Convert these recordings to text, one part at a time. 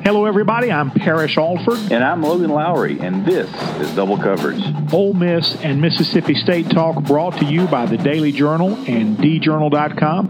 Hello, everybody. I'm Parrish Alford. And I'm Logan Lowry, and this is Double Coverage. Ole Miss and Mississippi State Talk brought to you by the Daily Journal and djournal.com.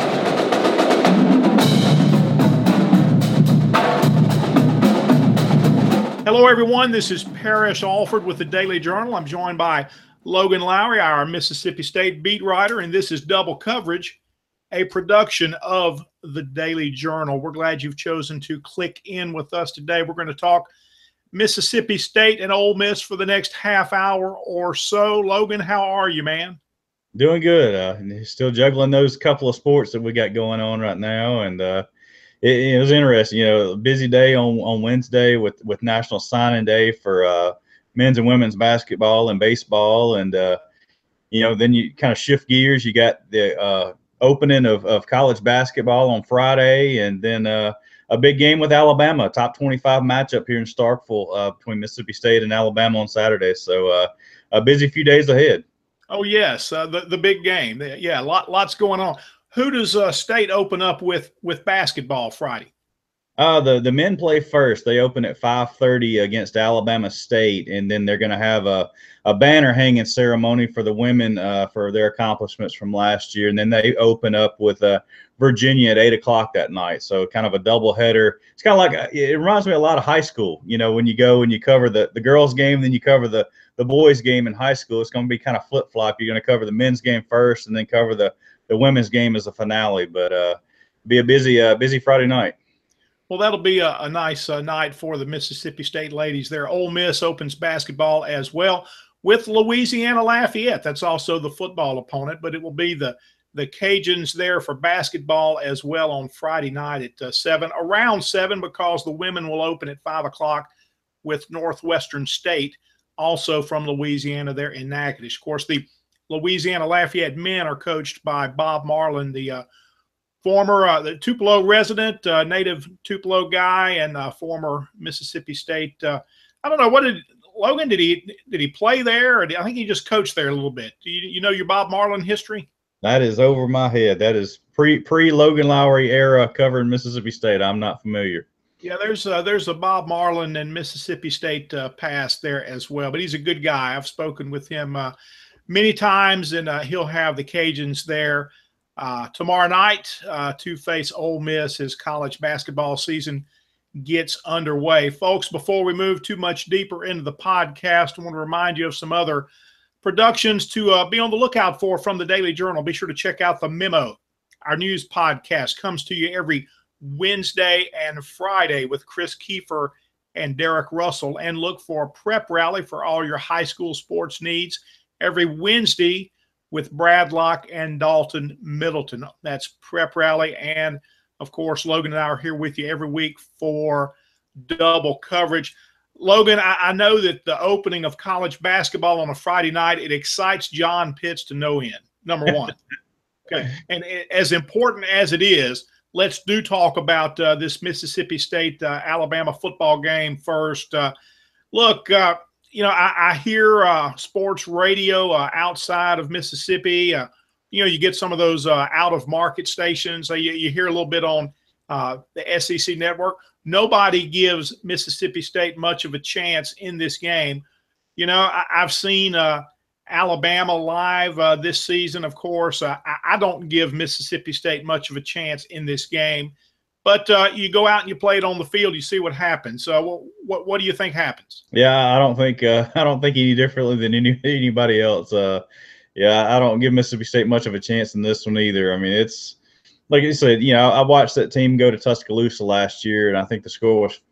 Hello, everyone. This is Parrish Alford with the Daily Journal. I'm joined by Logan Lowry, our Mississippi State beat writer, and this is Double Coverage, a production of the Daily Journal. We're glad you've chosen to click in with us today. We're going to talk Mississippi State and Ole Miss for the next half hour or so. Logan, how are you, man? Doing good. Still juggling those couple of sports that we got going on right now, and it was interesting. Busy day on Wednesday with National Signing Day for men's and women's basketball and baseball, and then you kind of shift gears. You got the opening of college basketball on Friday, and then a big game with Alabama, top 25 matchup here in Starkville between Mississippi State and Alabama on Saturday. So a busy few days ahead. Oh, yes, the big game. Yeah, lots going on. Who does State open up with basketball Friday? The men play first. They open at 5:30 against Alabama State, and then they're going to have a banner hanging ceremony for the women for their accomplishments from last year, and then they open up with Virginia at 8 o'clock that night. So kind of a doubleheader. It's kind of like it reminds me a lot of high school. When you go and you cover the girls' game, then you cover the boys' game in high school. It's going to be kind of flip flop. You're going to cover the men's game first, and then cover the women's game as a finale. But be a busy Friday night. Well, that'll be a nice night for the Mississippi State ladies there. Ole Miss opens basketball as well with Louisiana Lafayette. That's also the football opponent, but it will be the Cajuns there for basketball as well on Friday night at 7, around 7, because the women will open at 5 o'clock with Northwestern State, also from Louisiana there in Natchitoches. Of course, the Louisiana Lafayette men are coached by Bob Marlin, the former the Tupelo resident, native Tupelo guy, and former Mississippi State. I don't know, Logan, did he play there? Or I think he just coached there a little bit. Do you know your Bob Marlin history? That is over my head. That is pre Logan Lowry era covering Mississippi State. I'm not familiar. Yeah, there's a Bob Marlin and Mississippi State past there as well. But he's a good guy. I've spoken with him many times, and he'll have the Cajuns there tomorrow night to face Ole Miss as college basketball season gets underway. Folks, before we move too much deeper into the podcast, I want to remind you of some other productions to be on the lookout for from the Daily Journal. Be sure to check out The Memo. Our news podcast comes to you every Wednesday and Friday with Chris Kiefer and Derek Russell. And look for Prep Rally for all your high school sports needs every Wednesday with Brad Locke and Dalton Middleton. That's Prep Rally. And, of course, Logan and I are here with you every week for Double Coverage. Logan, I know that the opening of college basketball on a Friday night, it excites John Pitts to no end, number one. Okay, and as important as it is, let's talk about this Mississippi State-Alabama football game first. Look, I hear sports radio outside of Mississippi. You get some of those out-of-market stations. You hear a little bit on the SEC network. Nobody gives Mississippi State much of a chance in this game. I've seen Alabama live this season, of course. I don't give Mississippi State much of a chance in this game. But you go out and you play it on the field, you see what happens. So what do you think happens? Yeah, I don't think any differently than anybody else. I don't give Mississippi State much of a chance in this one either. I mean, it's like you said. I watched that team go to Tuscaloosa last year, and I think the score was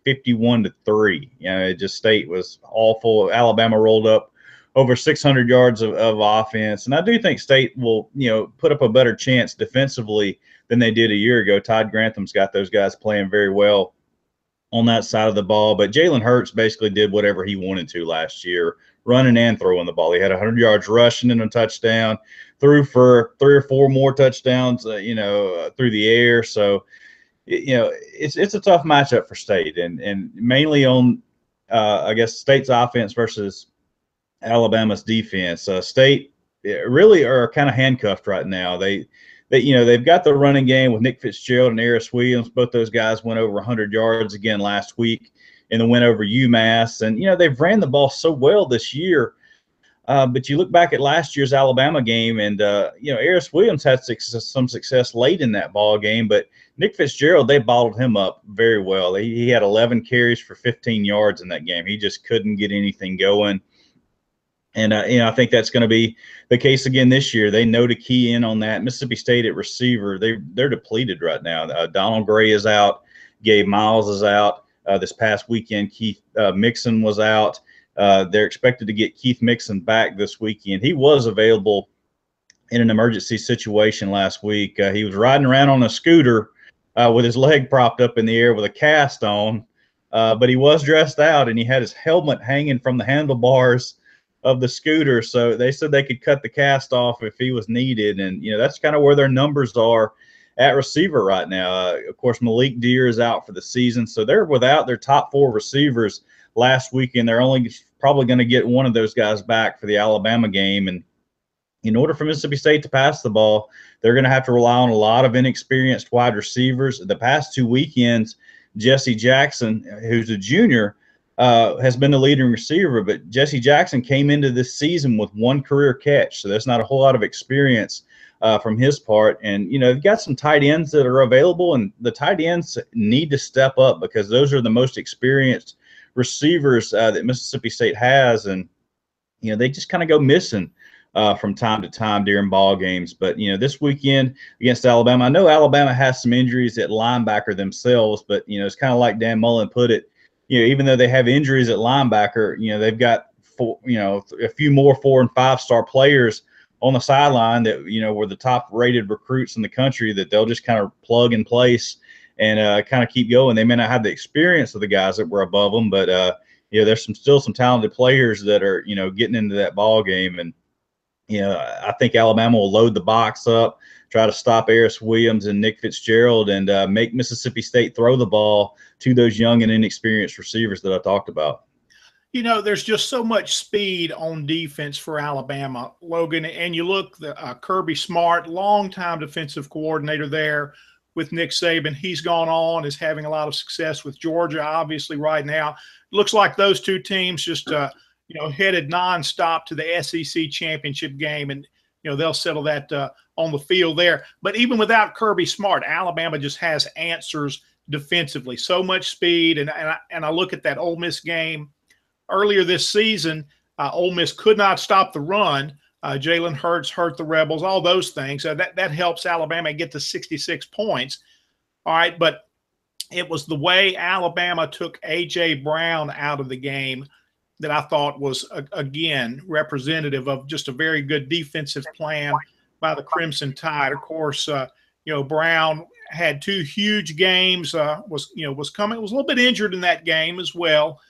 51-3. State was awful. Alabama rolled up over 600 yards of offense, and I do think State will put up a better chance defensively than they did a year ago. Todd Grantham's got those guys playing very well on that side of the ball. But Jalen Hurts basically did whatever he wanted to last year, running and throwing the ball. He had 100 yards rushing and a touchdown, threw for 3 or 4 more touchdowns, through the air. So, it's a tough matchup for State, and mainly on, I guess, State's offense versus Alabama's defense. State really are kind of handcuffed right now. they've got the running game with Nick Fitzgerald and Aris Williams. Both those guys went over 100 yards again last week in the win over UMass. And, they've ran the ball so well this year. But you look back at last year's Alabama game, and, Aris Williams had some success late in that ball game. But Nick Fitzgerald, they bottled him up very well. He had 11 carries for 15 yards in that game. He just couldn't get anything going. And, I think that's going to be the case again this year. They know to key in on that. Mississippi State at receiver, they're depleted right now. Donald Gray is out. Gabe Miles is out. This past weekend, Keith Mixon was out. They're expected to get Keith Mixon back this weekend. He was available in an emergency situation last week. He was riding around on a scooter with his leg propped up in the air with a cast on, but he was dressed out, and he had his helmet hanging from the handlebars of the scooter. So they said they could cut the cast off if he was needed. And, that's kind of where their numbers are at receiver right now. Of course, Malik Deer is out for the season. So they're without their top 4 receivers last weekend. They're only probably going to get one of those guys back for the Alabama game. And in order for Mississippi State to pass the ball, they're going to have to rely on a lot of inexperienced wide receivers. The past 2 weekends, Jesse Jackson, who's a junior, has been the leading receiver, but Jesse Jackson came into this season with 1 career catch, so there's not a whole lot of experience from his part. And, they've got some tight ends that are available, and the tight ends need to step up because those are the most experienced receivers that Mississippi State has, and, they just kind of go missing from time to time during ball games. But, this weekend against Alabama, I know Alabama has some injuries at linebacker themselves, but, it's kind of like Dan Mullen put it, even though they have injuries at linebacker, they've got a few more 4- and 5-star players on the sideline that, were the top rated recruits in the country that they'll just kind of plug in place and kind of keep going. They may not have the experience of the guys that were above them, but, there's still some talented players that are, getting into that ball game. And, I think Alabama will load the box up, try to stop Aris Williams and Nick Fitzgerald, and make Mississippi State throw the ball to those young and inexperienced receivers that I talked about. There's just so much speed on defense for Alabama, Logan. And you look, Kirby Smart, longtime defensive coordinator there with Nick Saban. He's gone on, is having a lot of success with Georgia, obviously, right now. Looks like those 2 teams just headed nonstop to the SEC championship game, and they'll settle that on the field there. But even without Kirby Smart, Alabama just has answers defensively. So much speed, and I look at that Ole Miss game earlier this season. Ole Miss could not stop the run. Jalen Hurts hurt the Rebels, all those things. That helps Alabama get to 66 points. All right, but it was the way Alabama took A.J. Brown out of the game that I thought was, again, representative of just a very good defensive plan by the Crimson Tide. Of course, Brown had 2 huge games, was a little bit injured in that game as well,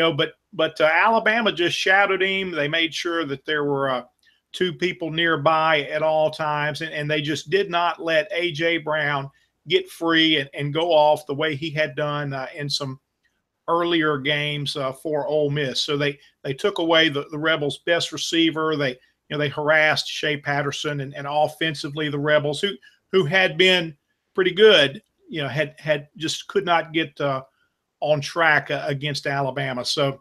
but Alabama just shadowed him. They made sure that there were 2 people nearby at all times, and they just did not let A.J. Brown get free and go off the way he had done in some earlier games for Ole Miss. So they took away the Rebels' best receiver. They harassed Shea Patterson, and offensively the Rebels, who had been pretty good, had just could not get on track against Alabama. So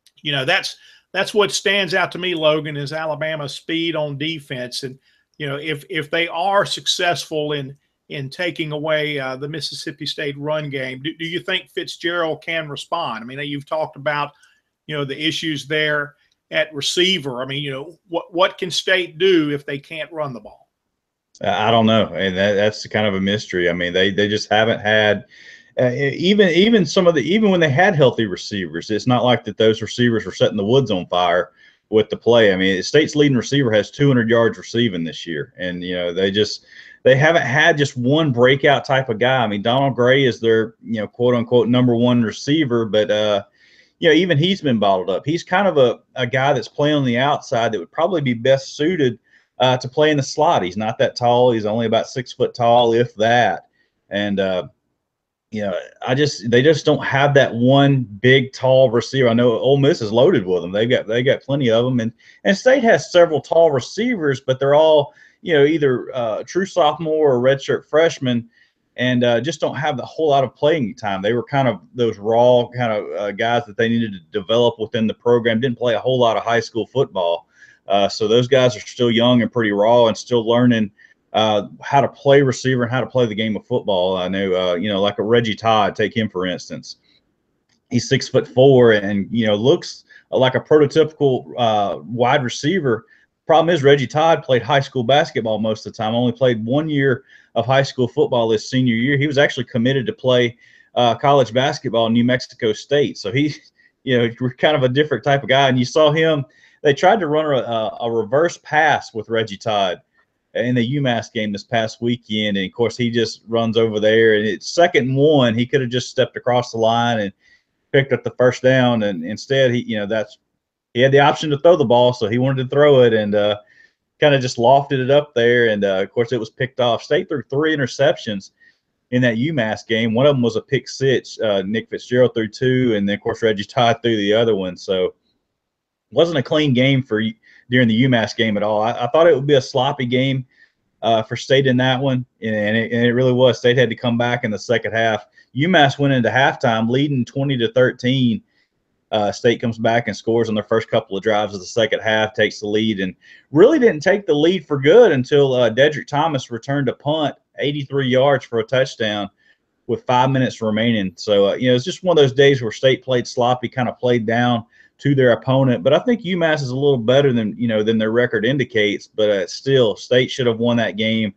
that's what stands out to me, Logan, is Alabama's speed on defense. And if they are successful in taking away the Mississippi State run game, do you think Fitzgerald can respond? I mean, you've talked about, the issues there at receiver. I mean, what can State do if they can't run the ball? I don't know. And that's kind of a mystery. I mean, they just haven't had even when they had healthy receivers, it's not like that those receivers were setting the woods on fire with the play. I mean, State's leading receiver has 200 yards receiving this year. And, they haven't had just one breakout type of guy. I mean, Donald Gray is their, quote unquote number 1 receiver, but even he's been bottled up. He's kind of a guy that's playing on the outside that would probably be best suited to play in the slot. He's not that tall. He's only about 6 foot tall, if that. And they just don't have that one big, tall receiver. I know Ole Miss is loaded with them. They got plenty of them, and State has several tall receivers, but they're all either true sophomore or redshirt freshman, and just don't have a whole lot of playing time. They were kind of those raw kind of guys that they needed to develop within the program. Didn't play a whole lot of high school football. So those guys are still young and pretty raw and still learning how to play receiver and how to play the game of football. I know, like a Reggie Todd, take him for instance. He's 6'4" and, looks like a prototypical wide receiver. Problem is Reggie Todd played high school basketball most of the time, only played 1 year of high school football his senior year. He was actually committed to play college basketball in New Mexico State. So he, we're kind of a different type of guy. And you saw him, they tried to run a reverse pass with Reggie Todd in the UMass game this past weekend. And of course he just runs over there, and it's 2nd and 1. He could have just stepped across the line and picked up the first down. And instead he had the option to throw the ball. So he wanted to throw it and kind of just lofted it up there. And of course it was picked off. State threw 3 interceptions in that UMass game. One of them was a pick six. Nick Fitzgerald threw 2. And then of course Reggie Todd threw the other one. So it wasn't a clean game during the UMass game at all. I thought it would be a sloppy game for State in that one, and it really was. State had to come back in the second half. UMass went into halftime leading 20-13. State comes back and scores on their first couple of drives of the second half, takes the lead, and really didn't take the lead for good until Dedrick Thomas returned a punt, 83 yards for a touchdown with 5 minutes remaining. So, it's just one of those days where State played sloppy, kind of played down to their opponent. But I think UMass is a little better than their record indicates. But still, State should have won that game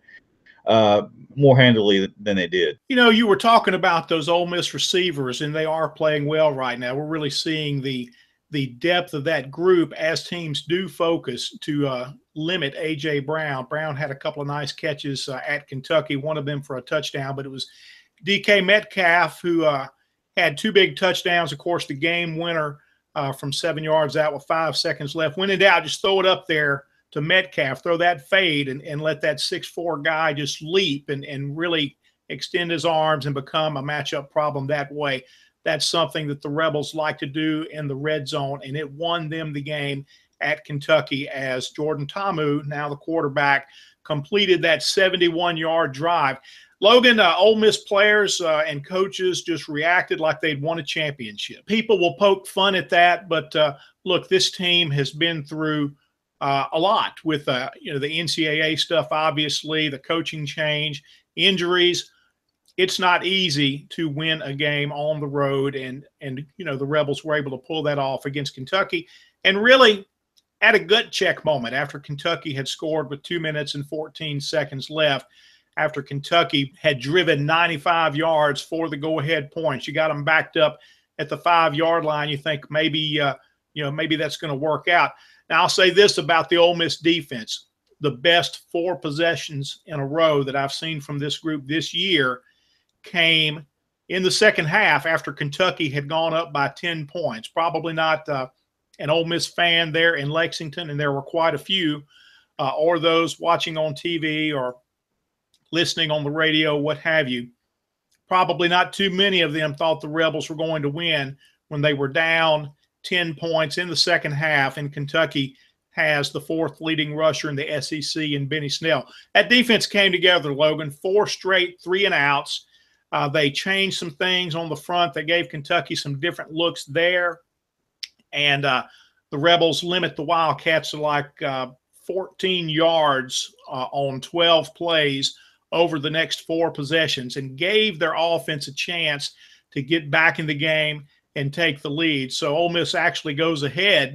more handily than they did. You were talking about those Ole Miss receivers, and they are playing well right now. We're really seeing the depth of that group as teams do focus to limit A.J. Brown. Brown had a couple of nice catches at Kentucky, one of them for a touchdown, but it was DK Metcalf who had 2 big touchdowns. Of course, the game winner from 7 yards out with 5 seconds left. When in doubt, just throw it up there to Metcalf, throw that fade and let that 6'4" guy just leap and really extend his arms and become a matchup problem that way. That's something that the Rebels like to do in the red zone, and it won them the game at Kentucky as Jordan Ta'amu, now the quarterback, completed that 71-yard drive. Logan, Ole Miss players and coaches just reacted like they'd won a championship. People will poke fun at that, but look, this team has been through a lot with the NCAA stuff, obviously, the coaching change, injuries. It's not easy to win a game on the road, and the Rebels were able to pull that off against Kentucky, and really at a gut check moment after Kentucky had scored with 2 minutes and 14 seconds left. After Kentucky had driven 95 yards for the go-ahead points, you got them backed up at the 5-yard line. You think maybe that's going to work out. Now, I'll say this about the Ole Miss defense: the best 4 possessions in a row that I've seen from this group this year came in the second half after Kentucky had gone up by 10 points. Probably not an Ole Miss fan there in Lexington, and there were quite a few, or those watching on TV or listening on the radio, what have you. Probably not too many of them thought the Rebels were going to win when they were down 10 points in the second half, and Kentucky has the 4th leading rusher in the SEC in Benny Snell. That defense came together, Logan, 4 straight 3-and-outs. They changed some things on the front. They gave Kentucky some different looks there, and the Rebels limit the Wildcats to like 14 yards on 12 plays over the next 4 possessions, and gave their offense a chance to get back in the game and take the lead. So Ole Miss actually goes ahead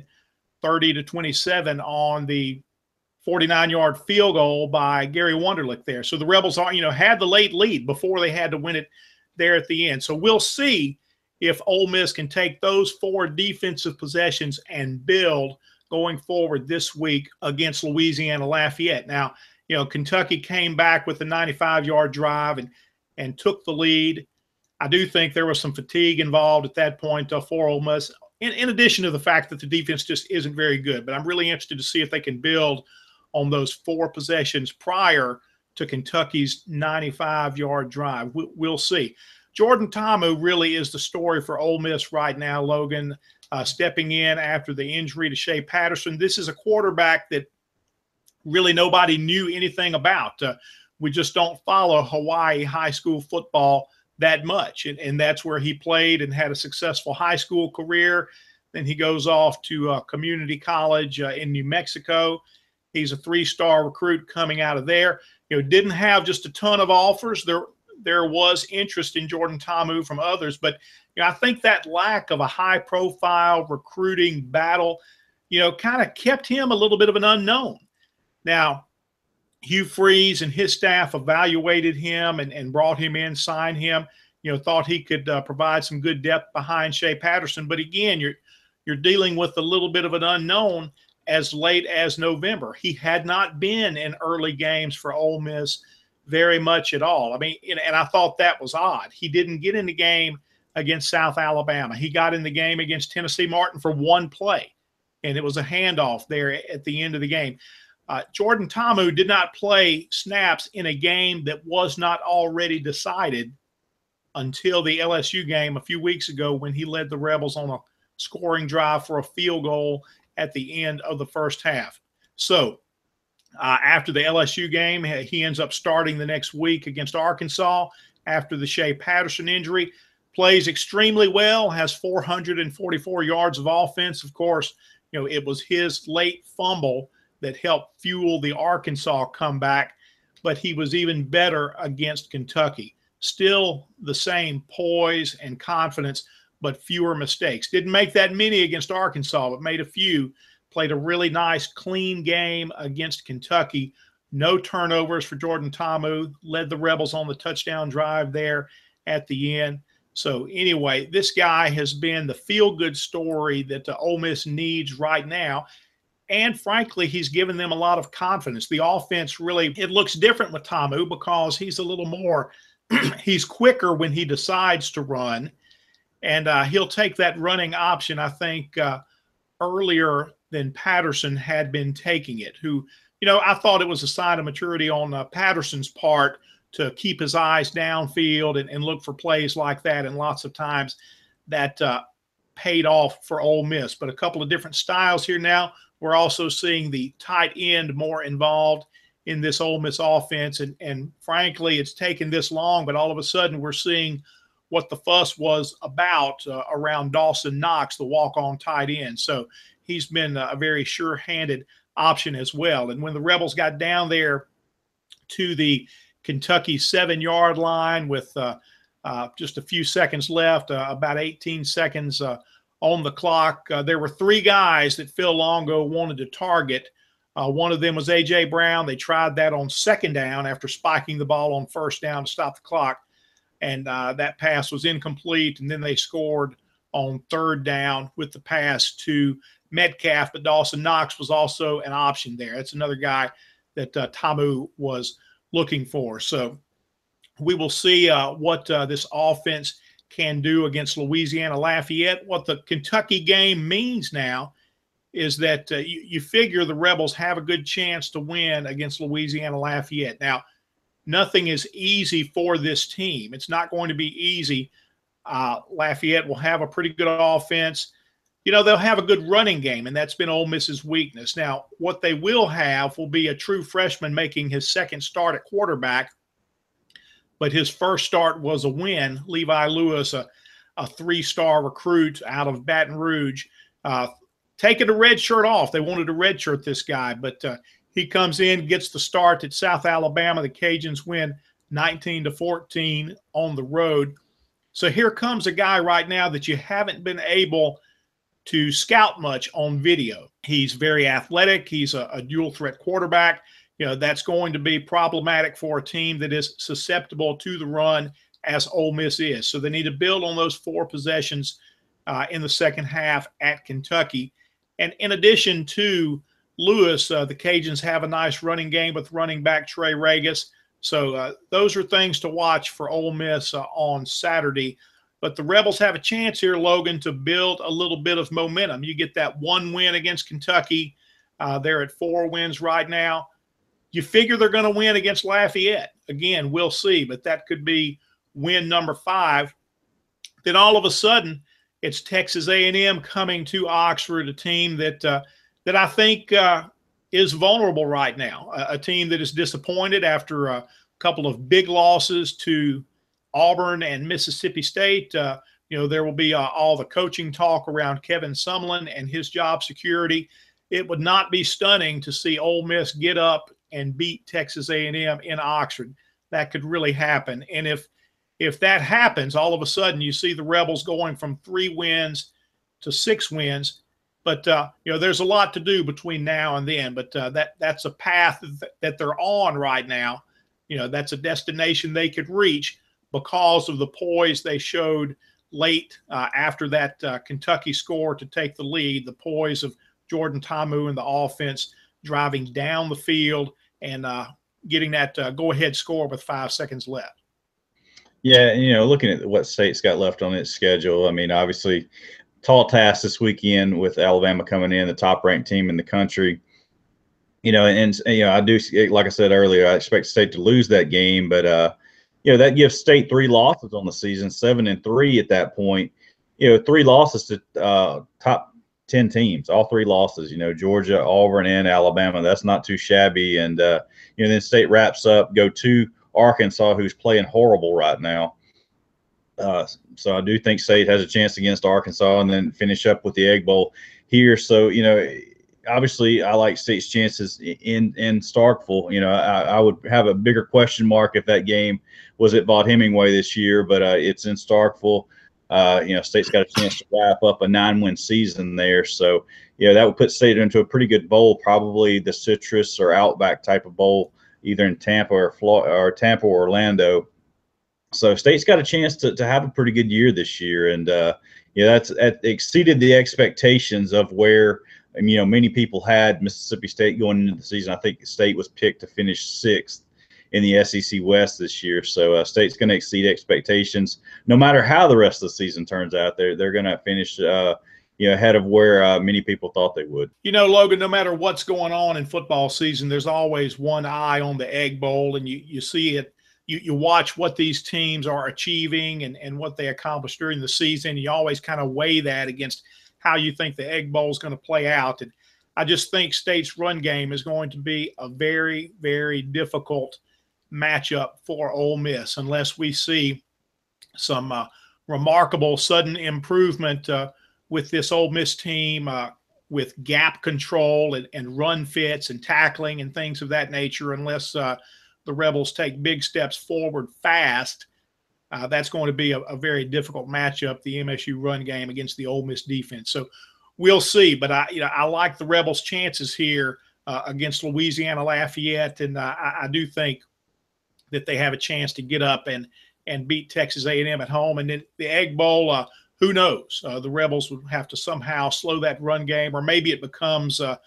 30-27 on the 49-yard field goal by Gary Wunderlich there. So the Rebels had the late lead before they had to win it there at the end. So we'll see if Ole Miss can take those 4 defensive possessions and build going forward this week against Louisiana Lafayette. Now, Kentucky came back with a 95-yard drive and took the lead. I do think there was some fatigue involved at that point for Ole Miss, in addition to the fact that the defense just isn't very good. But I'm really interested to see if they can build on those 4 possessions prior to Kentucky's 95-yard drive. We'll see. Jordan Ta'amu really is the story for Ole Miss right now, Logan, stepping in after the injury to Shea Patterson. This is a quarterback that really nobody knew anything about. We just don't follow Hawaii high school football that much. And that's where he played and had a successful high school career. Then he goes off to community college in New Mexico. He's a 3-star recruit coming out of there. Didn't have just a ton of offers. There was interest in Jordan Ta'amu from others, but I think that lack of a high-profile recruiting battle, kind of kept him a little bit of an unknown. Now, Hugh Freeze and his staff evaluated him and brought him in, signed him. Thought he could provide some good depth behind Shea Patterson. But again, you're dealing with a little bit of an unknown as late as November. He had not been in early games for Ole Miss very much at all. I mean, and I thought that was odd. He didn't get in the game against South Alabama. He got in the game against Tennessee Martin for one play, and it was a handoff there at the end of the game. Jordan Ta'amu did not play snaps in a game that was not already decided until the LSU game a few weeks ago, when he led the Rebels on a scoring drive for a field goal at the end of the first half. So after the LSU game, he ends up starting the next week against Arkansas after the Shea Patterson injury. Plays extremely well, has 444 yards of offense. Of course, it was his late fumble that helped fuel the Arkansas comeback, but he was even better against Kentucky. Still the same poise and confidence, but fewer mistakes. Didn't make that many against Arkansas, but made a few. Played a really nice, clean game against Kentucky. No turnovers for Jordan Ta'amu. Led the Rebels on the touchdown drive there at the end. So anyway, this guy has been the feel-good story that the Ole Miss needs right now. And frankly, he's given them a lot of confidence. The offense really, it looks different with Ta'amu because he's a little more, he's quicker when he decides to run. And he'll take that running option, I think, earlier than Patterson had been taking it, who, I thought it was a sign of maturity on Patterson's part to keep his eyes downfield and look for plays like that. And lots of times that paid off for Ole Miss. But a couple of different styles here now. We're also seeing the tight end more involved in this Ole Miss offense. And frankly, it's taken this long, but all of a sudden we're seeing what the fuss was about around Dawson Knox, the walk-on tight end. So he's been a very sure-handed option as well. And when the Rebels got down there to the Kentucky 7-yard line with just a few seconds left, about 18 seconds on the clock, there were 3 guys that Phil Longo wanted to target. One of them was A.J. Brown. They tried that on second down after spiking the ball on first down to stop the clock. And that pass was incomplete, and then they scored on third down with the pass to Metcalf, but Dawson Knox was also an option there. That's another guy that Ta'amu was looking for. So we will see what this offense can do against Louisiana Lafayette. What the Kentucky game means now is that you figure the Rebels have a good chance to win against Louisiana Lafayette. Now, nothing is easy for this team. It's not going to be easy. Lafayette will have a pretty good offense. They'll have a good running game, and that's been Ole Miss's weakness. Now, what they will have will be a true freshman making his second start at quarterback, but his first start was a win. Levi Lewis, a 3-star recruit out of Baton Rouge, taking the red shirt off. They wanted to redshirt this guy, but he comes in, gets the start at South Alabama. The Cajuns win 19-14 on the road. So here comes a guy right now that you haven't been able to scout much on video. He's very athletic. He's a dual threat quarterback. That's going to be problematic for a team that is susceptible to the run as Ole Miss is. So they need to build on those 4 possessions in the second half at Kentucky. And in addition to Lewis, the Cajuns have a nice running game with running back Trey Regis. So those are things to watch for Ole Miss on Saturday. But the Rebels have a chance here, Logan, to build a little bit of momentum. You get that 1 win against Kentucky. They're at 4 wins right now. You figure they're going to win against Lafayette. Again, we'll see, but that could be win number 5. Then all of a sudden, it's Texas A&M coming to Oxford, a team that I think is vulnerable right now. A team that is disappointed after a couple of big losses to Auburn and Mississippi State. There will be all the coaching talk around Kevin Sumlin and his job security. It would not be stunning to see Ole Miss get up and beat Texas A&M in Oxford. That could really happen. And if that happens, all of a sudden you see the Rebels going from 3 wins to 6 wins. But there's a lot to do between now and then. But that's a path that they're on right now. That's a destination they could reach because of the poise they showed late after that Kentucky score to take the lead. The poise of Jordan Ta'amu and the offense driving down the field and getting that go-ahead score with 5 seconds left. Yeah, looking at what State's got left on its schedule, I mean, obviously, tall task this weekend with Alabama coming in, the top-ranked team in the country. I do, like I said earlier, I expect State to lose that game, but that gives State 3 losses on the season, 7-3 at that point. 3 losses to top 10 teams, all 3 losses. Georgia, Auburn, and Alabama. That's not too shabby. And then State wraps up, go to Arkansas, who's playing horrible right now. So I do think State has a chance against Arkansas, and then finish up with the Egg Bowl here. So obviously, I like State's chances in Starkville. I would have a bigger question mark if that game was at Vaught-Hemingway this year, but it's in Starkville. State's got a chance to wrap up a 9-win season there. So, that would put State into a pretty good bowl, probably the Citrus or Outback type of bowl, either in Tampa or Tampa or Orlando. So State's got a chance to have a pretty good year this year. And, that's exceeded the expectations of where many people had Mississippi State going into the season. I think State was picked to finish 6th in the SEC West this year. So State's going to exceed expectations. No matter how the rest of the season turns out, they're going to finish ahead of where many people thought they would. Logan, no matter what's going on in football season, there's always one eye on the Egg Bowl, and you see it. You watch what these teams are achieving and what they accomplished during the season. You always kind of weigh that against how you think the Egg Bowl is going to play out. And I just think State's run game is going to be a very, very difficult matchup for Ole Miss unless we see some remarkable sudden improvement with this Ole Miss team with gap control and run fits and tackling and things of that nature. Unless the Rebels take big steps forward fast, that's going to be a very difficult matchup, the MSU run game against the Ole Miss defense. So we'll see. But I like the Rebels' chances here against Louisiana Lafayette, and I do think that they have a chance to get up and beat Texas A&M at home. And then the Egg Bowl, who knows? The Rebels would have to somehow slow that run game, or maybe it becomes a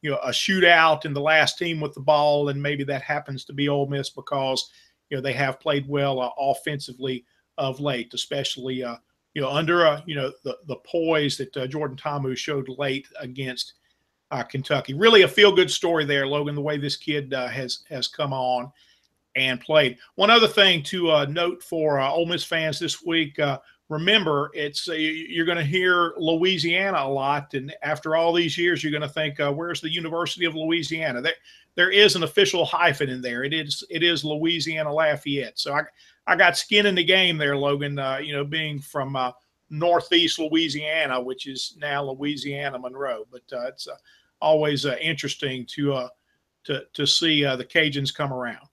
shootout in the last team with the ball, and maybe that happens to be Ole Miss because they have played well offensively of late, especially under the poise that Jordan Ta'amu showed late against Kentucky. Really a feel-good story there, Logan, the way this kid has come on and played. One other thing to note for Ole Miss fans this week, remember, it's you're going to hear Louisiana a lot, and after all these years, you're going to think, where's the University of Louisiana? There is an official hyphen in there. It is Louisiana Lafayette. So I got skin in the game there, Logan. Being from Northeast Louisiana, which is now Louisiana Monroe, but it's always interesting to see the Cajuns come around.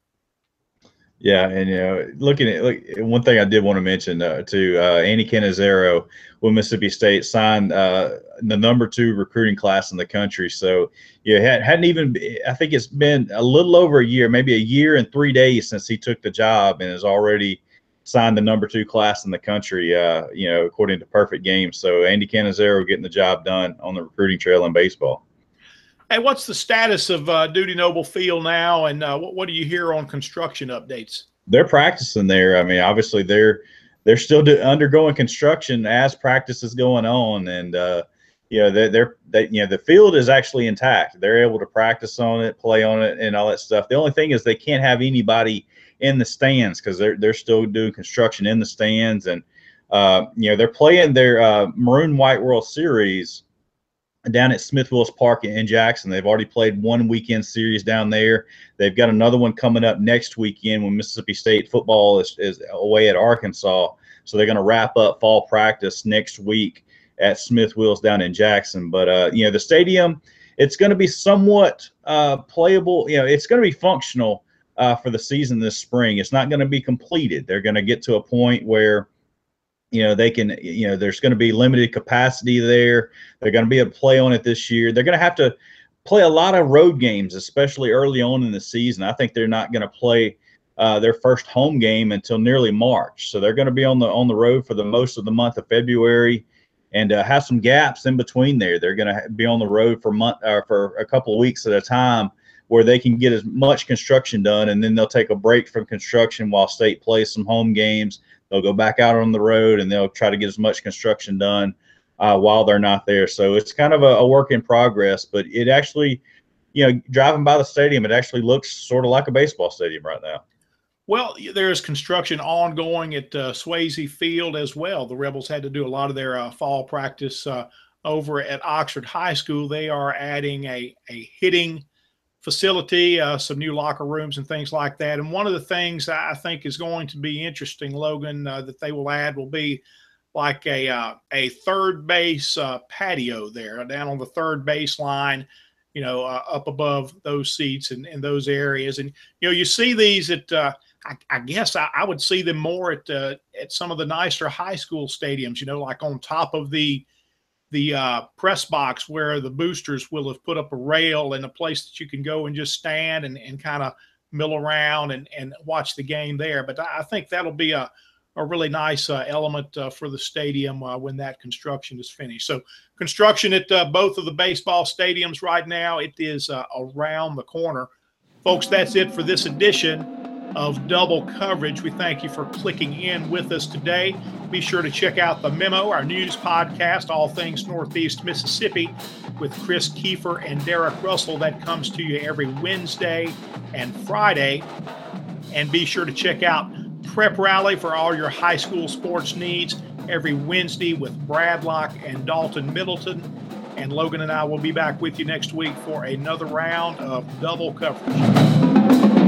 Yeah, and looking at one thing I did want to mention too, Andy Cannizaro with Mississippi State signed the number 2 recruiting class in the country. So hadn't even, I think it's been a little over a year, maybe a year and 3 days since he took the job, and has already signed the number 2 class in the country. According to Perfect Games. So Andy Cannizaro getting the job done on the recruiting trail in baseball. Hey, what's the status of Dudy Noble Field now, and what do you hear on construction updates? They're practicing there. I mean, obviously they're still undergoing construction as practice is going on, and the field is actually intact. They're able to practice on it, play on it, and all that stuff. The only thing is they can't have anybody in the stands because they're still doing construction in the stands, and they're playing their Maroon White World Series down at Smith Wills Park in Jackson. They've already played one weekend series down there. They've got another one coming up next weekend when Mississippi State football is away at Arkansas. So they're going to wrap up fall practice next week at Smith Wills down in Jackson. But, the stadium, it's going to be somewhat playable. It's going to be functional for the season this spring. It's not going to be completed. They're going to get to a point where they can, there's going to be limited capacity there. They're going to be able to play on it this year. They're going to have to play a lot of road games, especially early on in the season. I think they're not going to play their first home game until nearly March. So they're going to be on the road for the most of the month of February and have some gaps in between there. They're going to be on the road for a couple of weeks at a time where they can get as much construction done, and then they'll take a break from construction while State plays some home games. They'll go back out on the road, and they'll try to get as much construction done while they're not there. So it's kind of a work in progress, but it actually, driving by the stadium, it actually looks sort of like a baseball stadium right now. Well, there's construction ongoing at Swayze Field as well. The Rebels had to do a lot of their fall practice over at Oxford High School. They are adding a hitting facility, some new locker rooms and things like that. And one of the things I think is going to be interesting, Logan, that they will add will be like a third base patio there down on the third base line, up above those seats and those areas. And, you see these at, I guess I would see them more at some of the nicer high school stadiums, like on top of the press box where the boosters will have put up a rail and a place that you can go and just stand and kind of mill around and watch the game there. But I think that'll be a really nice element for the stadium when that construction is finished. So construction at both of the baseball stadiums right now, it is around the corner. Folks, that's it for this edition of Double Coverage. We thank you for clicking in with us today. Be sure to check out The Memo, our news podcast, All Things Northeast Mississippi, with Chris Kiefer and Derek Russell. That comes to you every Wednesday and Friday. And be sure to check out Prep Rally for all your high school sports needs every Wednesday with Bradlock and Dalton Middleton. And Logan and I will be back with you next week for another round of Double Coverage.